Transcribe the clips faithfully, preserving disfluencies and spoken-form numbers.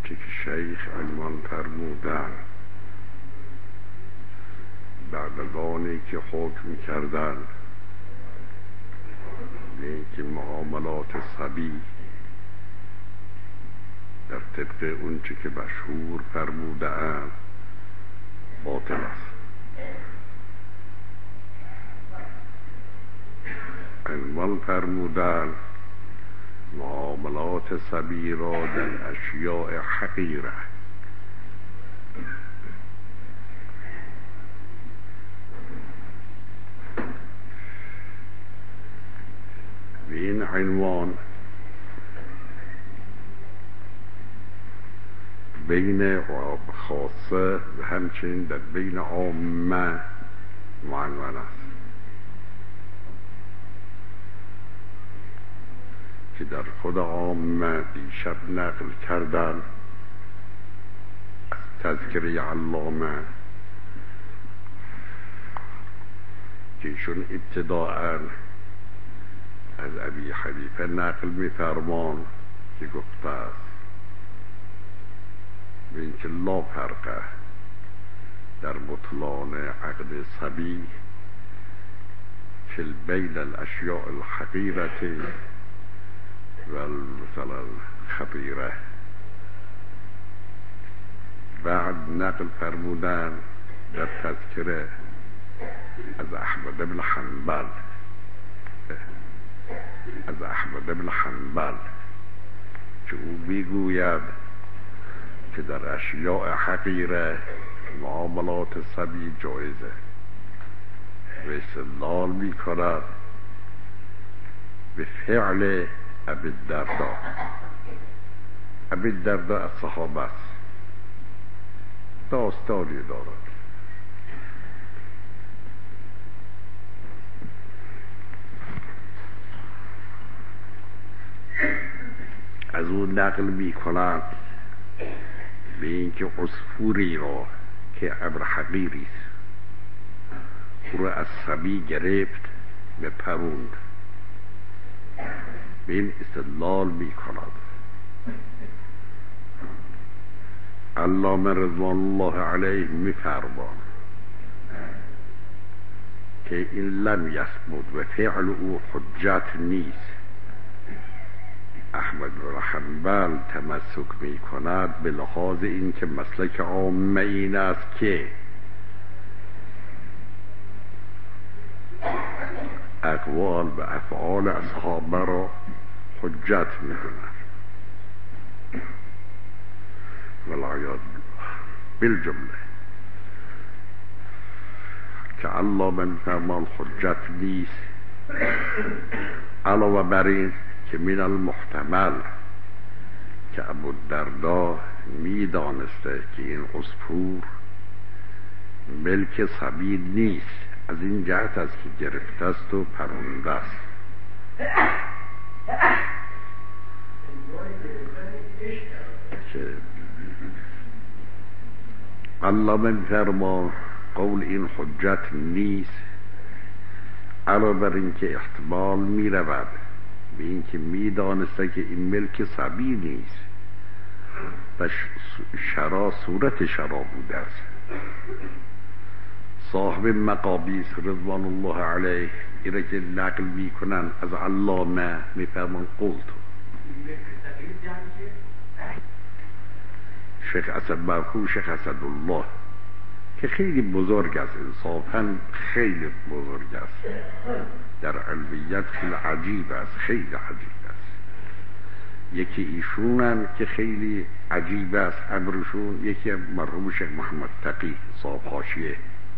آنچه که شیخ عنوان فرمودن بعد از آنی که حکم کردن اینکه معاملات صبی در طبق اونچه که مشهور فرموده اند باطل است. عنوان فرمودن معاملات صبی را در اشیاء حقیره و این عنوان بین خاصه و همچنین در بین عامه معنون است که در خود عامه دیشب نقل کردن از تذکره علامه که ایشون ابتداءً از ابی حنیفه نقل می‌فرمان که گفته است و اینکه لا فرقه در بطلان عقد صبی فی بین الاشیاء الحقیرة و مثلا خطیره. بعد نقل فرمودن در تذکره از احمد بن حنبل از احمد بن حنبل که او میگوید که در اشیاء حقیره معاملات صبی جایزه و استدلال میکند به فعل ابی الدرداء. ابی الدرداء از صحابه است، داستانی دارد. از اون نقل می کنند به اینکه عصفوری را که ابر حقیری است او را از صبی گرفت و پروند. به این استدلال می کند. علامه رضوان الله علیه می فرمان که این لم یثبت و فعل او حجت نیست. احمد بن حنبل تمسک می کند به لحاظ این که مسلک عامه این است که اقوال و افعال اصحابه را حجت می کند. والعیاذ بالجمله که علامه می فرمان حجت نیست. علاوه بر این که من المحتمل که ابوالدرداء می دانسته که این عصفور ملک صبی نیست، از این جهت است که گرفته است و پرونده است. که علامه می‌فرماید قول این حجت نیست، علاوه بر این که احتمال می رود به این که می دانسته که این ملک صبی نیست و شرا صورت شرا بوده است. صاحب مقابیس رضوان الله علیه ایره که نقل می کنن از علامه می فرمان قلت شیخ اسد مرحوم شیخ اسدالله که خیلی بزرگ است، انصافاً خیلی بزرگ است، در علویت خیلی عجیب است، خیلی عجیب است. یکی ایشونن که خیلی عجیب است امرشون، یکی مرحوم شیخ محمد تقی صاحب حاشیه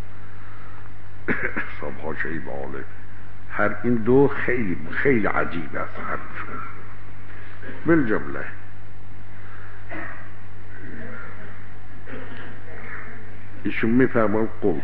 صاحب حاشیه عالم. هر این دو خیلی خیلی عجیب است امرشون. بالجمله ایشون میفرمان قلت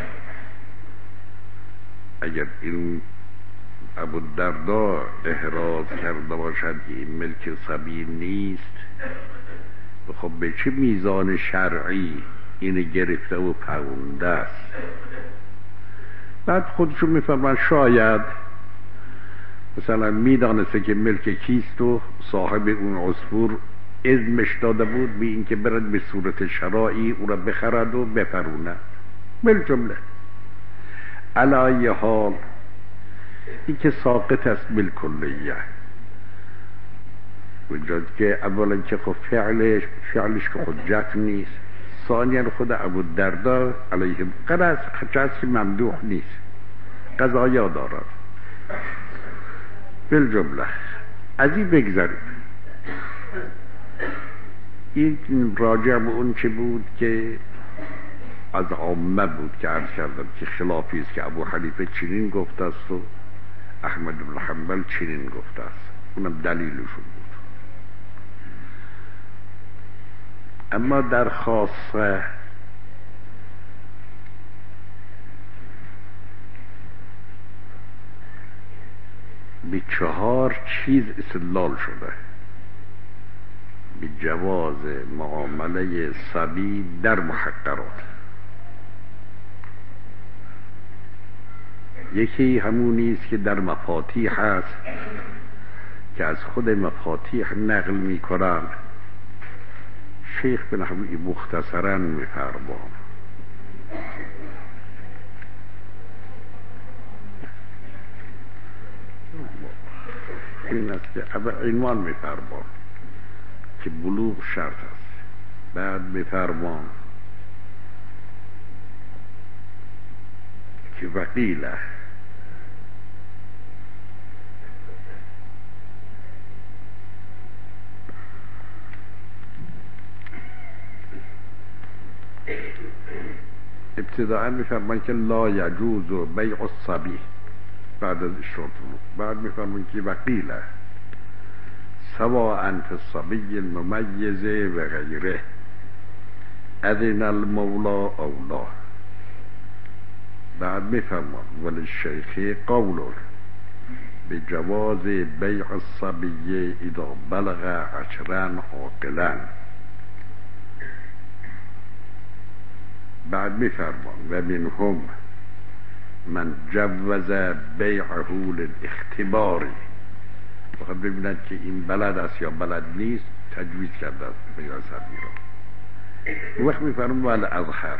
اگر این ابوالدرداء احراز کرده باشد که این ملک صبی نیست، خب به چه میزان شرعی اینو گرفته و پرونده است؟ بعد خودشون میفرمان شاید مثلا میدانسته که ملک کیست و صاحب اون عصفور اذنش داده بود به این که برد به صورت شرایی او را بخرد و بپرونه بالجمله. علی حال این که ساقط است بالکلیه، وجود که اولا که خود فعلش فعلش که حجت نیست، ثانیا خود ابو الدرداء علیه قرص کسی ممدوح نیست، قضایا دارد. بالجمله از این بگذاریم. این راجع به اون چه بود که از عامه بود که عرض کردم که خلافی است که ابو حنیفه چنین گفته است و احمد بن حنبل چنین گفته است، اونم دلیلشون بود. اما در خاصه به چهار چیز استدلال شده به جواز معامله صبی در محقرات. یکی همونی است که در مفاتیح هست که از خود مفاتیح نقل می کنند. شیخ بن حبیب مختصرا می فرمان این است که عنوان می فرمان که بلوغ شرط است. بعد می فرمان که وقیله ابتداء میفرمان که لا یجوز بیع الصبی بعد از اشراط. بعد میفرمان که وقیله سواء فی الصبی الممیز و غیره اذن المولا اولا. بعد میفرمان ولی شیخ قول به جواز بیع الصبی اذا بلغ عشرا عاقلا. بعد میفرمان و منهم من جوز بیعه للاختباری، بخواد ببیند که این بلد است یا بلد نیست تجویز کرده است بیع صبی را. وقت میفرمان ولی اظهر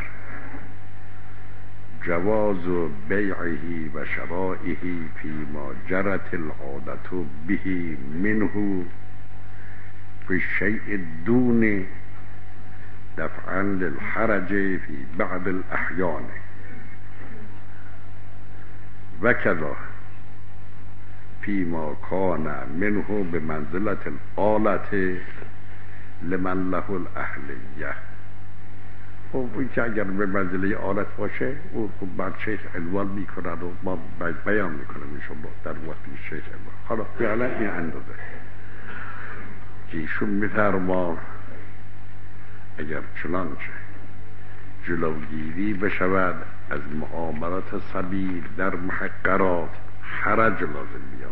جواز بیعه و شرائه فيما جرت العادة به منه في الشيء دون دفعا للحرج في بعض الأحيان وكذا فيما كان منه بمنزلة الآلة لمن له الأهلیه. خب این که اگر به منزله آلت باشه او خب بعد شیخ عنوان میکند و ما بیان میکنم انشاءالله در وقتی شیخ عنوان. حالا فعلا این اندازه که ایشون میفرما اگر چنانچه جلوگیری بشود از معاملات صبی در محقرات حرج لازم بیاد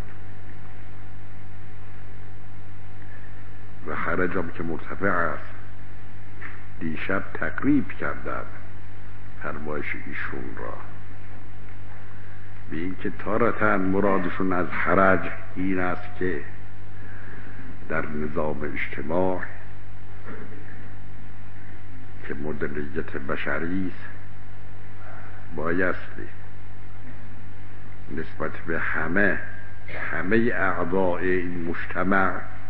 و حرج هم که مرتفع است. دیشب تقریب کردن فرمایش ایشون را به این که تارتاً مرادشون از حرج این است که در نظام اجتماع که مدنیت بشری است بایستی نسبت به همه همه اعضاء این مجتمع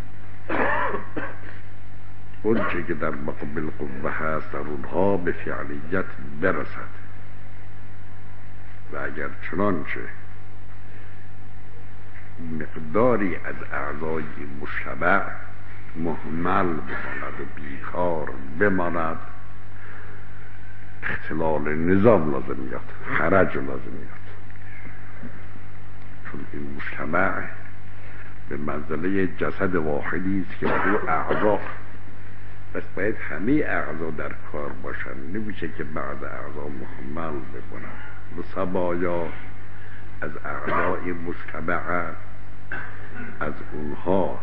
اون چه که در مقابل قوه هست در اونها به فعلیت برسد و اگر چنانچه مقداری از اعضای این مجتمع مهمل بماند و بیکار بماند اختلال نظام لازم میاد، حرج لازم میاد. چون این مجتمع به منزله جسد واحدی است که او اعضا، پس باید همه اعضا در کار باشن، نمیشه که بعض اعضا مهمل بکنن و سبایا از اعضای مجتمع از اونها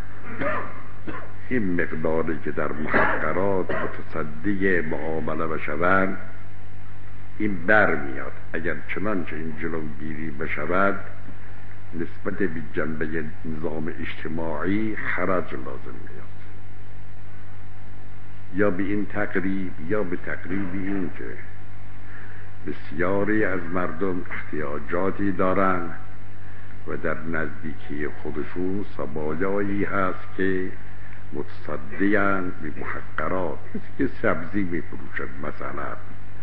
این مقداری که در محقرات متصدی معامله بشوند این بر میاد. اگر چنانچه این جلوگیری بشود نسبت به جنبه نظام اجتماعی حرج لازم میاد. یا به این تقریب یا به تقریب این که بسیاری از مردم احتیاجاتی دارند و در نزدیکی خودشون سبایایی هست که متصدیان به محقرات، مثل که سبزی میفروشد مثلا.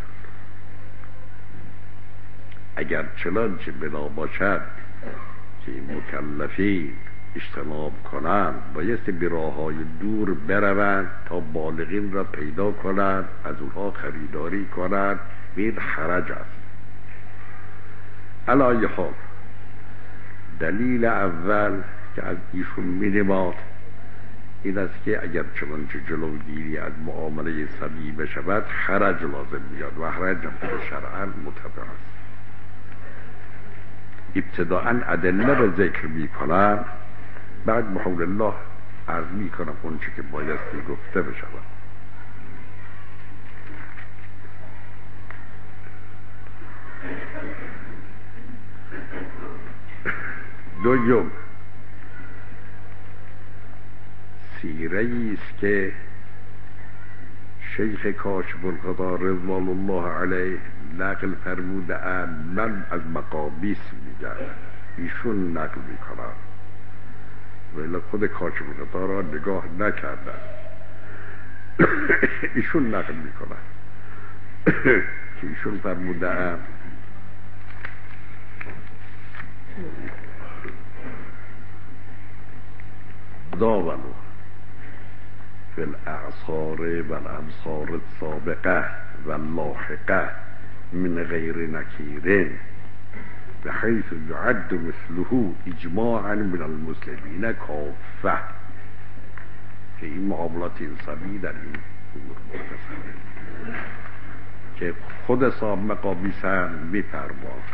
اگر چنانچه بنا باشد که مکلفین اجتناب کنند، بایستی به راههای دور بروند تا بالغین را پیدا کنند، از اونها خریداری کنند. این حرج است. علای حال دلیل اول که از ایشون مینماد این است که اگر چنانچه جلوگیری از معامله سبی بشود حرج لازم میاد و حرج هم شرعاً متبع است. ابتداءً ادله را ذکر میکنم، بعد بحول الله عرض میکنم اون چه که بایستی گفته بشود. دوم، سیره‌ای است که شیخ کاشف الغطا رضوان الله علیه نقل فرموده اند. من از مقابیس میگم، ایشون نقل میکنم، ولی خود کاشف الغطا را نگاه نکردن. ایشون نقل میکنن که ایشون فرموده اند داولو فی الاعصار و الامصار السابقه و اللاحقه من غیر نکیرین بحیث یعد مثله اجماعا من المسلمین کافه. که این معاملات انسانی در این امور مرتسمه که خود صاحب مقابیس هم میفرماد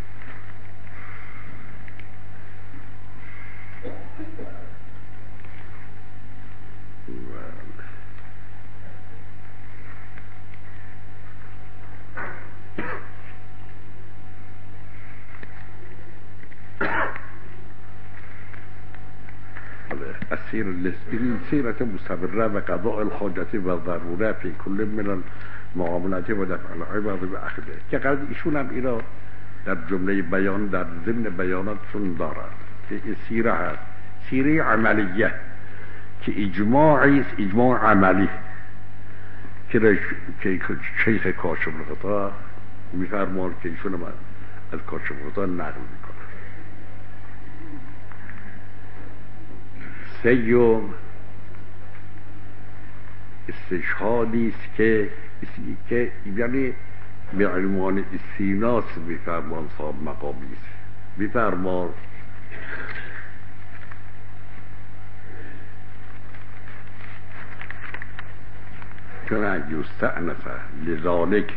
اسیر الاسبیل سیرت مستمره و قضاء الحاجت و ضروره فی کل من المعاملات و دفع العوض و اخذه. که قرد ایشون هم اینا در جمله بیان در ضمن بیاناتشون دارد که این سیره هست، سیره عملیه که اجماعی است، اجماع عملی که شیخ کاشف الغطا میفرماد که ایشون هم از کاشف الغطا نقل میکنه. سیوم استشهادی است که که یعنی به عنوان استیناس میفرمان صاحب مقابیس میفرمان چون یستأنس لذالک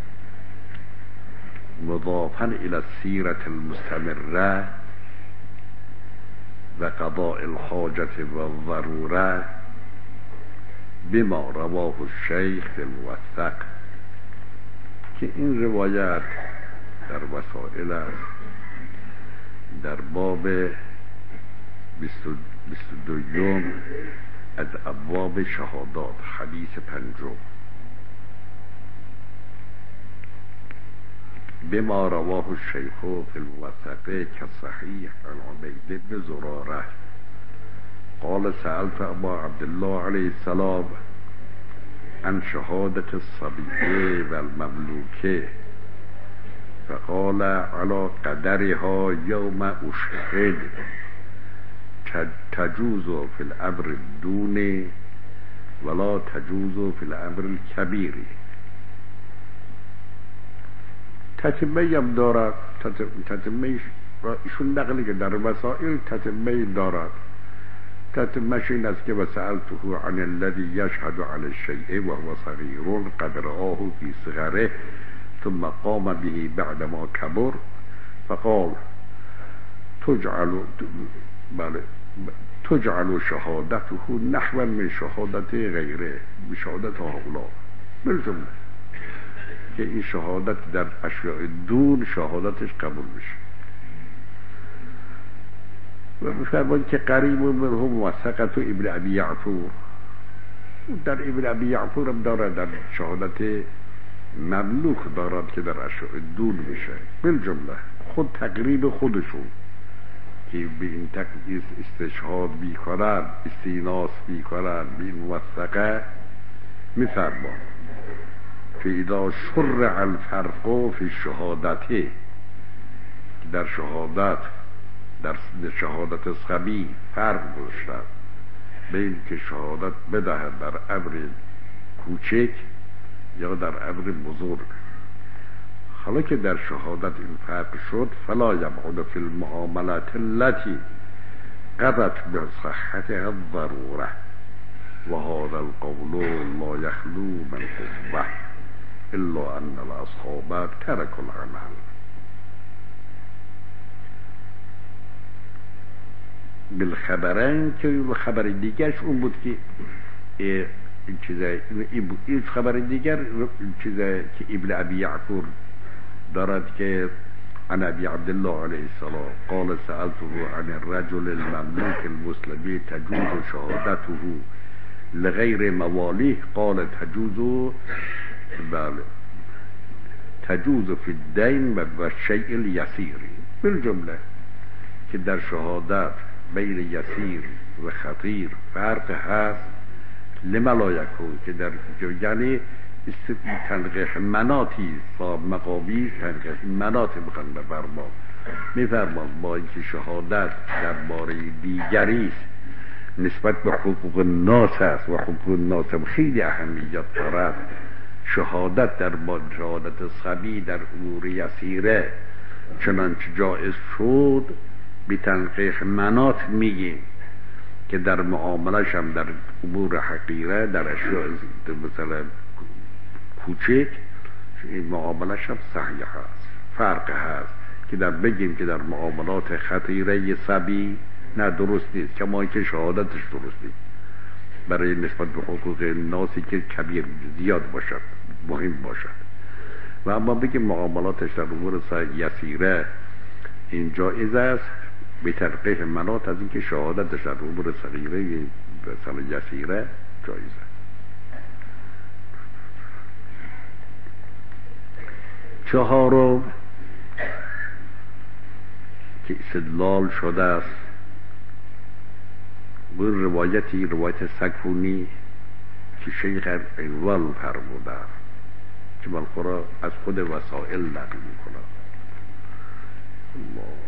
مضافا الى السیرة المستمره و قضاء الحاجت و الضروره بما رواه الشیخ الموثق. که این روایت در وسائل است، در باب بیست و دو از ابواب شهادات، حدیث پنجم. بما رواه الشیخ فی الموثق كالصحیح عن عبید بن زراره قال سألت ابا عبدالله علیه السلام عن شهادت الصبیه و المملوکه فقال على قدرها یوم اشهد تجوز فی الامر الدون ولا تجوز فی الامر الكبیر. تتمه هم دارد، تتمه ایشون نقلی که در وسائل تتمه دارد. تتمهش این است که وسألته عن الذي يشهد على الشيء وهو صغير قد رآه في صغره ثم قام به بعدما كبر فقال تجعل بله تجعل شهادته نحو من شهادت غیره بشهادت هؤلاء بالجمله، که این شهادت در اشیاء دون شهادتش قبول بشه. و میفرماید که قریب منهم موثقة ابن ابی یعفور، در ابن ابی یعفور هم دارد، در شهادت مملوک دارد که در اشعه دون میشه. بالجمله خود تقریب خودشون که به این تقریب استشهاد بیکنن، استیناس بیکنن به این موثقه میفرمان که اذا شرع الفرق فی شهادته، در شهادت در شهادت صبی فرق گذاشتن بین که شهادت بدهد در امر کوچک یا در امر بزرگ. حالا که در شهادت این فرق شد، فلا یبعد فی المعاملات التي قضت بصحتها الضروره و هذا القول لا یخلو من قوه الا ان الاصحاب ترکوا العمل. بالخبرین که خبر دیگرش اون بود که این چیزه این خبر دیگر این چیزه که ابن ابی یعفور دارد که عن ابی عبدالله علیه السلام قال سألته عن الرجل المملوك المسلمی تجوز شهادته لغیر موالیه قال تجوز بله تجوز فی الدین و الشیء الیسیر. بالجمله که در شهادت بین یسیر و خطیر فرق هست. لما لا یکون که در یعنی تنقیح مناتی با مقابی تنقیح مناتی بخوان بفرما میفرمان با اینکه شهادت در باره دیگری نسبت به حقوق الناس است و حقوق الناس هم خیلی اهمیت دارد. شهادت در با شهادت صبی در امور یسیره چنانچه جایز شد به تنقیح منات میگیم که در معاملش هم در امور حقیره در اشیاء مثلا کوچک این معاملش هم صحیح هست. فرق هست که در بگیم که در معاملات خطیره صبی نه درست نیست، که ما که شهادتش درست نیست برای نسبت به حقوق ناسی که کبیر زیاد باشد مهم باشد. و اما بگیم معاملاتش در امور یسیره این جایز است به ترقیح منات از اینکه شهادتش در امور صغیره مثلا یسیره جایز است. چهارم که استدلال شده است به روایتی روایت سکونی که شیخ اول فرموده که من خورا از خود وسائل نقل میکنم. الله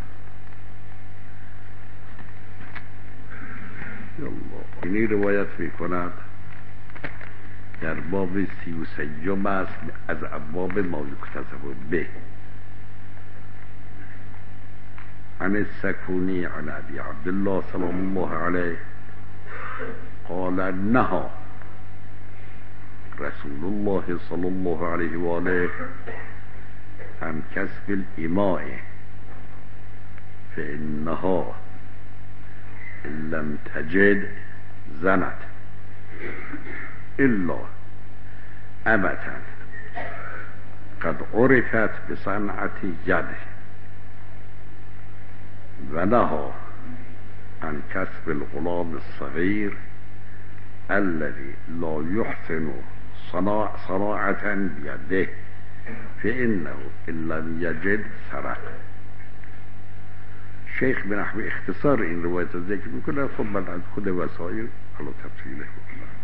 اینی روایت میکند در باب سی و سیوم است از ابواب ما یکتسب به عن السکونی عن ابی عبدالله سلام الله علیه قال نهى رسول الله صلی الله علیه و آله عن کسب الاماء فانها لم تجد زنت الا امتا قد عرفت بصنعت يده و نهى عن کسب الغلام الصغير الذي لا يحسن صناعة بيده فإنه إن لم يجد سرق. شیخ به نحو اختصار این روایت ذکر میکنه، خب من از خود وسائل حالا تفصیله میکنم.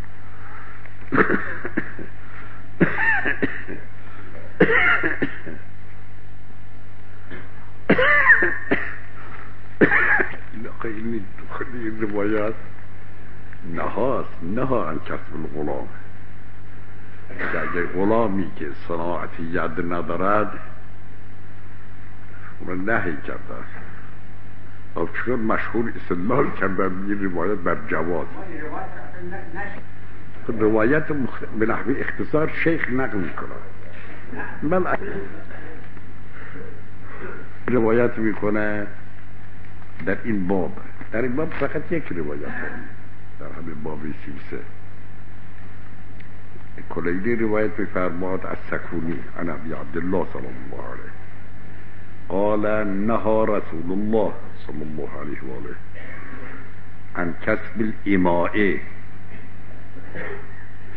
این این روایت نهاست نها عن کسب الغلام، که اگر غلامی که صناعت ید ندارد اون نهی کرده است. او چون مشهور استدلال کردن این روایت بر جواز. روایت به نحو اختصار شیخ نقل میکنه. من روایت میکنه در این باب در این باب فقط یک روایت در همین باب سی و سه کلیدی روایت میفرماد از سکونی عن ابی عبدالله صلی الله علیه قال نهى رسول الله صلی الله علیه و آله عن کسب الاماء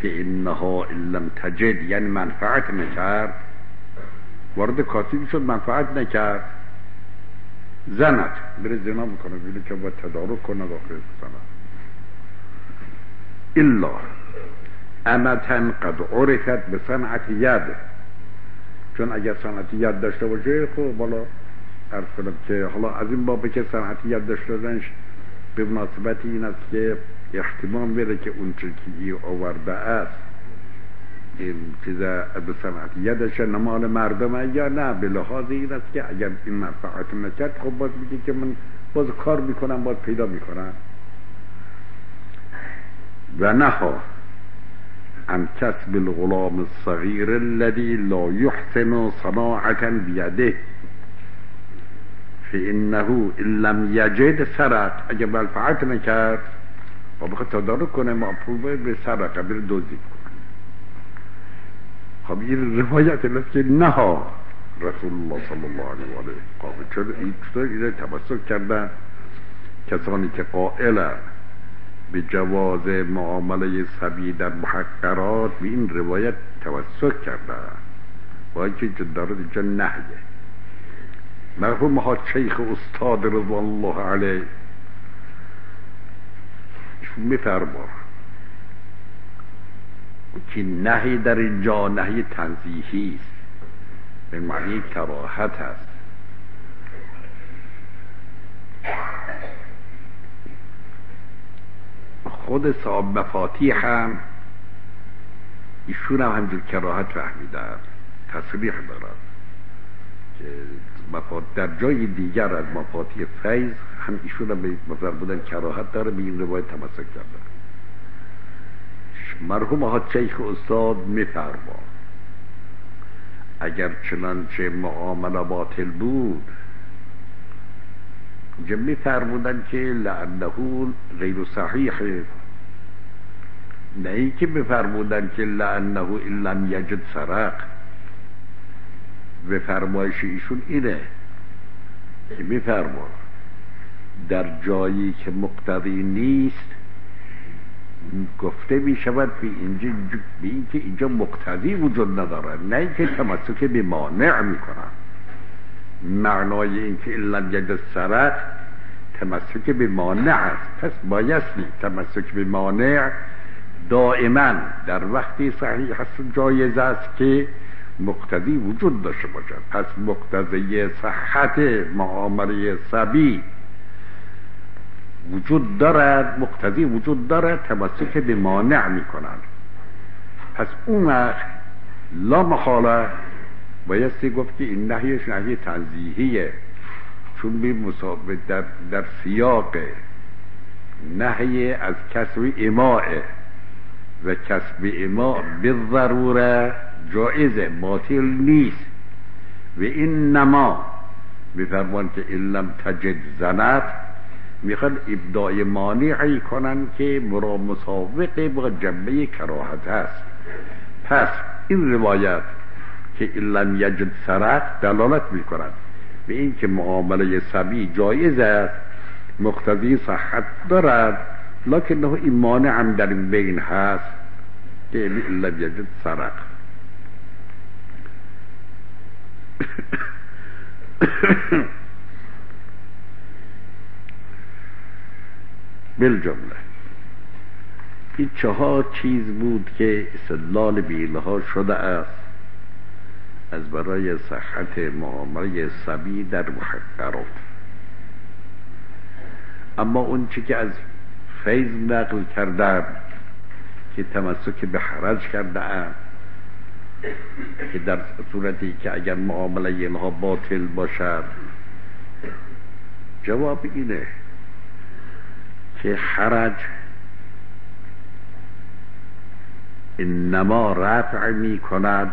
فإنها إن لم تجد، یعنی منفعت نکرد، وارد کاسبی شد منفعت نکرد، زنت بره زنا میکنه، بینه که باید تدارک کنه داخل زنت. الا امتن قد عرفت به صنعت ید، چون اگر صنعت ید داشته باشه، خب بالا عرض کنم که حالا از این بابه که صنعت ید داشته باشنش به مناسبت این است که احتمال میره که اون چه که آورده است این چیزا به صنعت یدش نمال مردمه یا نه، به لحاظ این است که اگر این منفعت نکرد، خب باز میگه که من باز کار میکنم، باز پیدا میکنم. و نها عن کسب الغلام الصغیر الذي لا يحسن صناعة بیده فإنه ان لم یجد سرق، اگر منفعت نکرد و بخواد تدارک کنه معقوبه به سرقه، بره دوزی کنه. خب این روایت است که نها رسول الله صلی الله علیه و آله قابل چرا این چطور اینه تمسک کردن کسانی که قائلن به جواز معامله صبی در محقرات به این روایت توسط کردن، با اینکه دارد اینجا نهیه. مرحوم ها شیخ استاد رضوان الله علیه ایشون میفرما که نهی در اینجا نهی تنزیهی است، به معنی کراهت است. خود صاحب مفاتیح هم ایشون هم همجور کراهت فهمیدن، تصریح دارد که مفاتیح در جای دیگر از مفاتیح فیض هم ایشون هم مفر بودن کراهت داره، به این روایت تمسک کردن. مرحوم ها شیخ استاد میفرما اگر چنانچه معامله باطل بود، اینجا میفرمودن که لعنه غیر صحیح، نه ای که میفرمودن که لعنه ان لم یجد سرق. به فرمایش ایشون اینه که میفرما در جایی که مقتضی نیست گفته میشود به اینجا به این که اینجا مقتضی وجود نداره، نه اینکه تمسک به مانع میکنن. معنای این که الا یجد سرق تمسک به مانع است، پس بایستی تمسک به مانع دائما در وقتی صحیح هست جایز است که مقتضی وجود داشته باشد. پس مقتضی صحت معامله صبی وجود دارد، مقتضی وجود دارد، تمسک به مانع میکنند. پس اون وقت لا محاله بایستی گفت که این نهیش نهی تنزیهیه، چون بی مصابه در, در سیاق نهی از کسب اماء و کسب اماء بالضروره جائزه، باطل نیست. و این نما میفرمان که این لم تجد زنت، میخوان ابداع مانعی کنن که مرا مسابقه با جنبه کراهت هست. پس این روایت که این لم یجد سرق دلالت میکنند به این که معامله صبی جایز است، مقتضی صحت دارد، لکنه این مانع هم در این بین هست که این لم یجد سرق. بالجمله این چهار چیز بود که استدلال بیلها شده است از برای صحت معامله صبی در محقرات. اما اون چی که از فیض نقل کردم که تمسک به حرج کرده که در صورتی که اگر معامله اینها باطل باشد، جواب اینه که حرج انما رفع می کند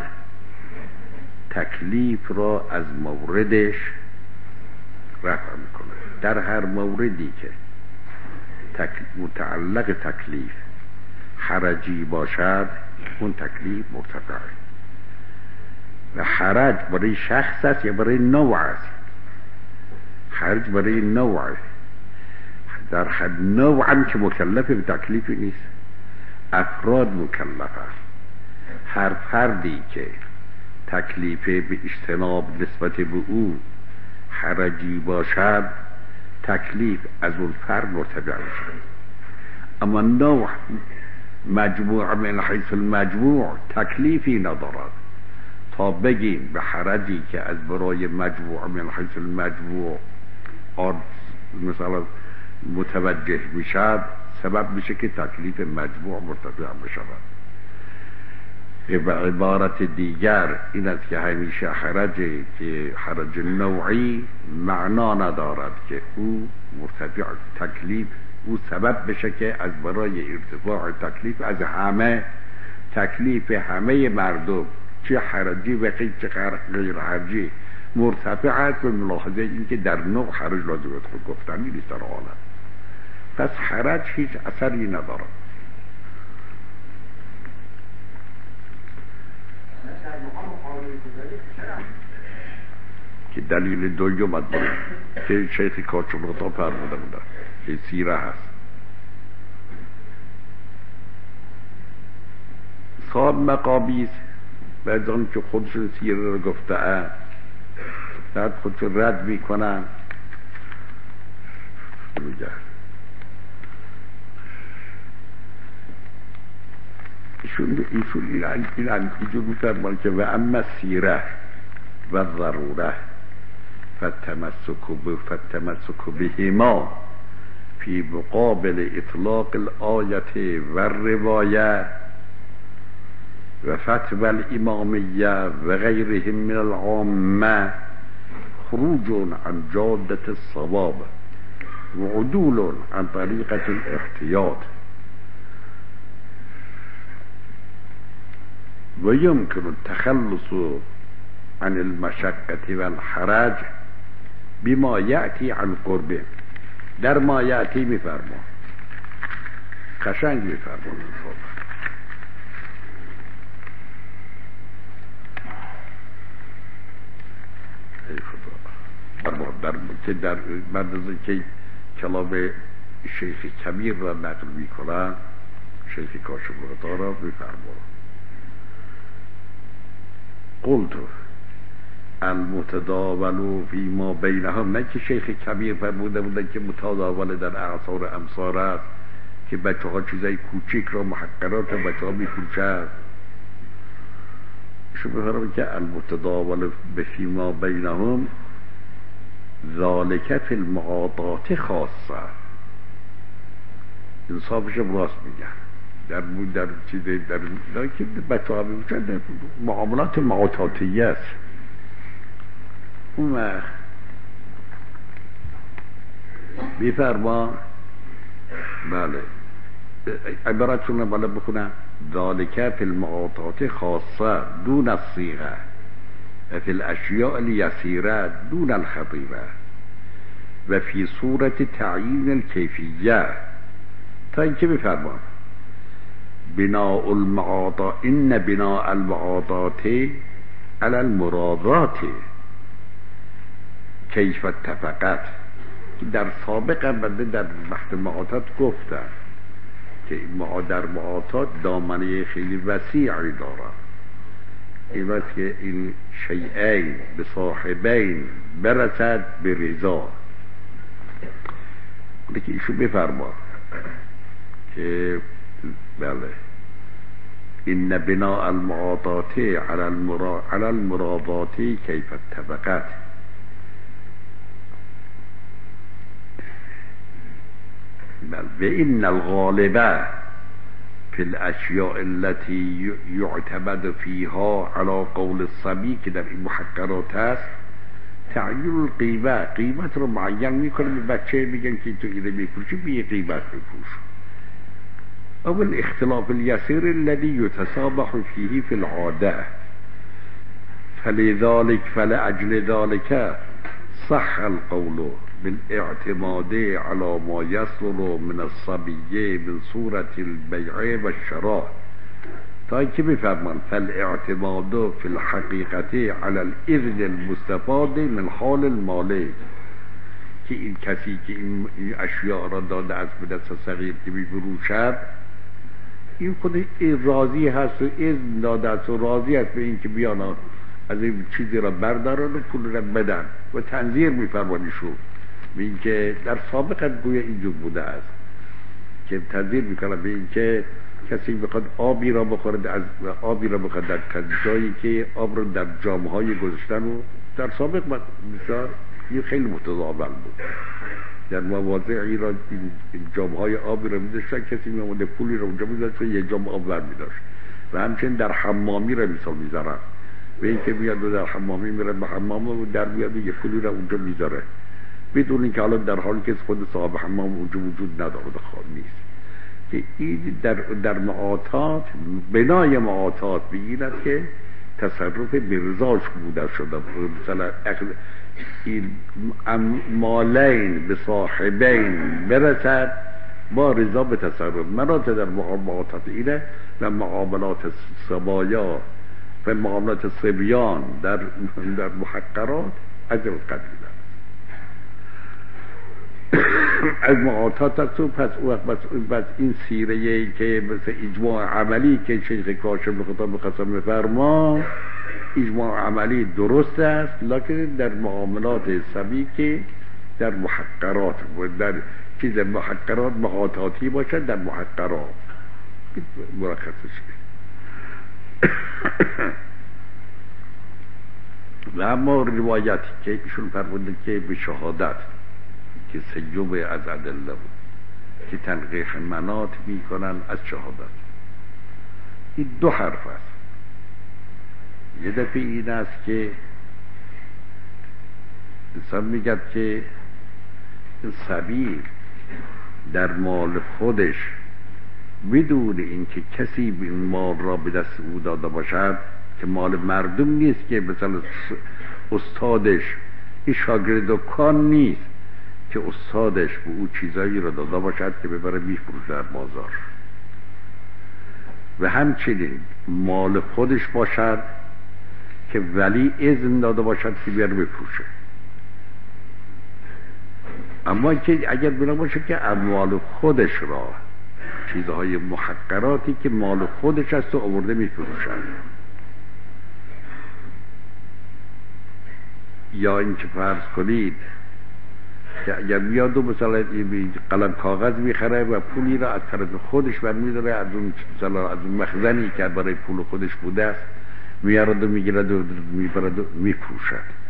تکلیف را از موردش رفع می کند. در هر موردی که تک... متعلق تکلیف حرجی باشد اون تکلیف مرتفعه. و حرج برای شخص است یا برای نوع است؟ حرج برای نوع، در حد نوع هم که مکلف به تکلیفی نیست، افراد مکلفن. هر فردی که تکلیف به اجتناب نسبت به او حرجی باشد تکلیف از اون فرد مرتفع میشه. اما نوع مجموع من حیث المجموع تکلیفی ندارد تا بگیم به حرجی که از برای مجموع من حیث المجموع مثلا متوجه میشد سبب میشه که تکلیف مجموع مرتفع بشود. به عبارت دیگر این است که همیشه حرجی که حرج نوعی معنا ندارد که او مرتفع تکلیف او سبب بشه که از برای ارتفاع تکلیف از همه تکلیف همه مردم چه حرجی و چه غیر حرجی مرتفع است به ملاحظه اینکه در نوع حرج لازم خود گفتنی نیست در عالم. پس حرج هیچ اثری ندارد. که دلیل دوم از بود که شیخ کاچوبرتا فرموده بوده که سیره هست. صاحب مقابیس بعضان که خودشون سیره رو گفته اه بعد خودشون رد میکنن میگه ایشون ایشون ایران ایران ایجور میفرمان که و اما سیره و ضروره فتمسک به فتمسک بهما فی مقابل اطلاق الآیت و روایه و فتوى الامامیه و غیرهم من العامه خروج عن جادة الصواب و عدول عن طریقة الاحتیاط و یمکن التخلص عن المشقة والحرج بما یأتی عن قربه. در ما یأتی میفرما قشنگ میفرما ای خدا در که در بعد از که کلام شیخ کبیر را نقل میکنن شیخ کاشف‌الغطا را میفرما قلت المتداول فيما بينهم، نه که شیخ کبیر فرموده بودن که متداول در اعصار امصار است که بچه ها چیزای کوچیک را محقرات بچه ها میپوشند. شو بفرمون که المتداول فيما بينهم ذالک فی المعاطات خاصه. انصافش راست میگن در در چیز در در که بچه ها میپوشند معاملات معاطاتیه است. اون وقت بیفرما بله عبارتشون رو بالا بخونم ذالک فی المعاطات خاصه دون الصیغه و فی الاشیاء الیسیره دون الخطیره و فی صورت تعیین الکیفیه تا اینکه بیفرما بناء المعاطات ان بناء المعاطات علی المرادات کیف اتفقت که در سابق بنده در وقت معاطات گفتم که در معاطات دامنه خیلی وسیعی دارد. این وقت که این شیئین به صاحبین برسد به رضا که ایشون بفرما که بله این بناء المعاطات علی المرا... علی المرادات کیف اتفقت و این الغالبه فی الاشیاء التي یعتمد فیها علی قول الصبی که در این محقرات هست تعیین القیمه قیمت رو معین میکنه. به بچه میگن که تو اینو میپوشی بی قیمت بپوش. او الاختلاف اليسير الذي يتسامح فيه في العاده فلذلك فلأجل ذلك صح القول بالاعتماد على ما يصدر من الصبي من صورة البيع والشراء تا اینکه بفرمان فالاعتماد في الحقيقة على الإذن المستفاد من حال المالك که این کسی که این اشیاء را داده از به دست صغیر که میفروشد این خود راضی هست و اذن داده است و راضی است به این که بیان از این چیزی را بردارن و پول را بدن و تنظیر میفرمانیشون به این که در سابقت گویا اینجور بوده است که تنظیر میکنن به این که کسی بخواد آبی را بخورد از آبی را بخواد در جایی که آب را در جامهای گذاشتن و در سابق بسیار این خیلی متضامن بود در مواضعی را این جامهای آبی را میذاشتن کسی میامده پولی را اونجا میذاشت و یه جام آب بر میداشت و همچنین در حمامی را مثال میذارن به این که میاد و در حمامی میره به حمام و در میاد یه پولی را اونجا میذاره بدون اینکه حالا در حالی که خود صاحب حمام اونجا وجود نداره خواهد نیست که این در, در معاطات بنای معاطات بگیرد که تصرف برزاش بوده شده مثلا این مالین به صاحبین برسد با رضا به تصرف مناطق در معاطات اینه و معاملات سبایا و معاملات صبیان در, در محقرات از این قبیل از معاطات هست و پس پس این سیره که مثل اجماع عملی که شیخ کاشف خطاب خاص می‌فرما اجماع عملی درست است لکن در معاملات سبی که در محقرات در چیز محقرات معاطاتی باشد در محقرات مرخصش و اما روایتی که ایشون فرمودن که به شهادت که سیوب از ادله بود که تنقیح منات می کنن از شهادت این دو حرف است یه دفعه این است که انسان میگد که سبیل در مال خودش بدون اینکه کسی این مال را به دست او داده باشد که مال مردم نیست که مثلا استادش این شاگرد و کان نیست که استادش به او چیزایی را داده باشد که ببره میفروشه در بازار و همچنین مال خودش باشد که ولی اذن داده باشد که بیاره بفروشه اما که اگر بنا باشه که اموال خودش را چیزهای محقراتی که مال خودش است و آورده میفروشد یا اینکه فرض کنید که اگر بیاد و مثلا قلم کاغذ میخره و پولی را از طرف خودش برمیداره از اون مثلا از اون مخزنی که برای پول خودش بوده است میارد و میگیرد و میبرد و میفروشد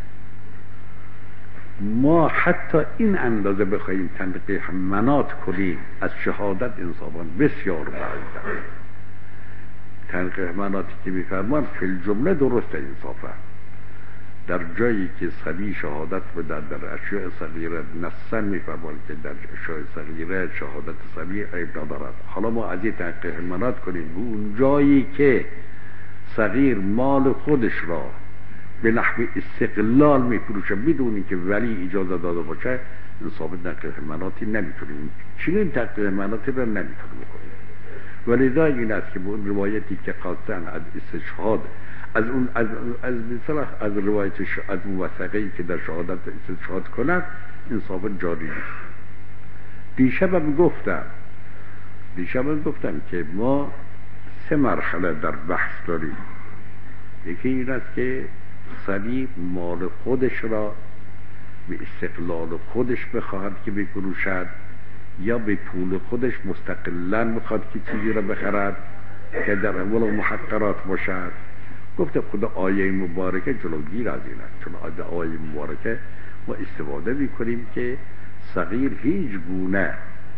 ما حتی این اندازه بخواهیم تنقیح منات کنیم از شهادت انصافا بسیار بعید تنقیح مناتی که میفرمان فی الجمله درست انصافا در جایی که صبی شهادت بده در اشیاء صغیره نصا میفرمان که در اشیاء صغیره شهادت صبی عیب ندارد حالا ما از این تنقیح منات کنیم به اون جایی که صغیر مال خودش را به نحو استقلال میفروشه بدون اینکه ولی اجازه داده باشه انصافا تنقیح مناتی نمیتونیم چنین تنقیح مناتی را نمیتونیم کنیم ولذا این است که به اون روایتی که خواستن از استشهاد از اون از از مثلا از روایت از موثقه‌ای که در شهادت استشهاد کند انصافا جاری نیست دیشبم گفتم دیشبم گفتم که ما سه مرحله در بحث داریم یکی این است که صبی مال خودش را به استقلال خودش بخواهد که بفروشد یا به پول خودش مستقلاً بخواد که چیزی را بخرد که در اول محقرات باشد گفته خدا آیه مبارکه جلوگیر از این است چون از آیه مبارکه ما استفاده میکنیم که صغیر هیچ گونه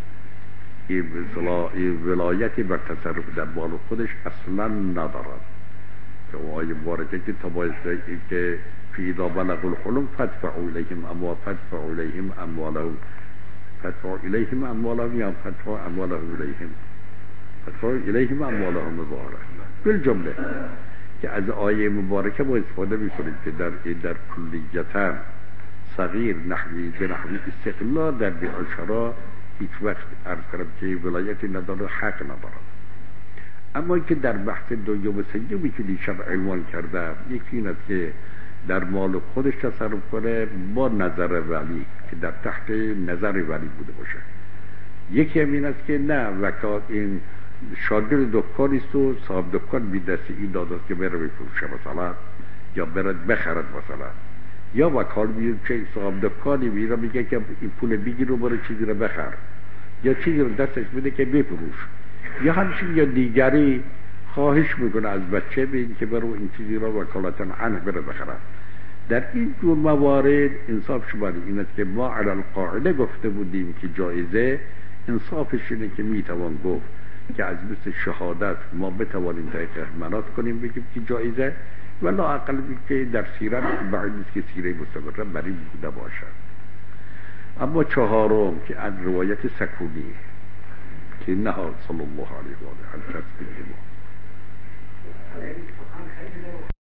ولایتی بر تصرف در مال خودش اصلا ندارد که آیه مبارکه که تبایسته که فی اذا بلغوا الحلم فادفعوا الیهم اموال فادفعوا الیهم اموالهم فادفعوا الیهم اموالهم یا فادفعوا اموالهم الیهم فادفعوا الیهم اموالهم ظاهرا بالجمله که از آیه مبارکه ما استفاده میکنیم که در در کلیتا صغیر نحوی به نحوی استقلال در بیعشرا هیچ وقت عرض کردم که ولایتی نداره حق نداره اما که در بحث دوم سیومی که دیشب عنوان کرده یکی این است که در مال خودش تصرف کنه با نظر ولی که در تحت نظر ولی بوده باشه یکی هم این است که نه وکات این شاگرد دکانی است و صاحب دکان بی دست این داداست که بره بفروشه مثلا، یا برد بخرد مثلا، یا وکال میاد که صاحب دکانی میره میگه که این پول بگیر رو برو چیزی رو بخر، یا چیزی رو دستش بده که بفروش، یا همچنین یا دیگری خواهش میکنه از بچه بگه که برو این چیزی رو وکالتا عنه بره بخرد. در این جور موارد انصاف شماره این است که ما علی القاعده گفته بودیم که جایزه، انصافش اینه که میتوان گفت که از مثل شهادت ما بتوانیم تحقیق منات کنیم بگیم که جایزه، ولا اقل که در سیرت بعید نیست که سیره مستمره برای بوده باشد. اما چهارم که از روایت سکونی که نها صلی الله علیه و آله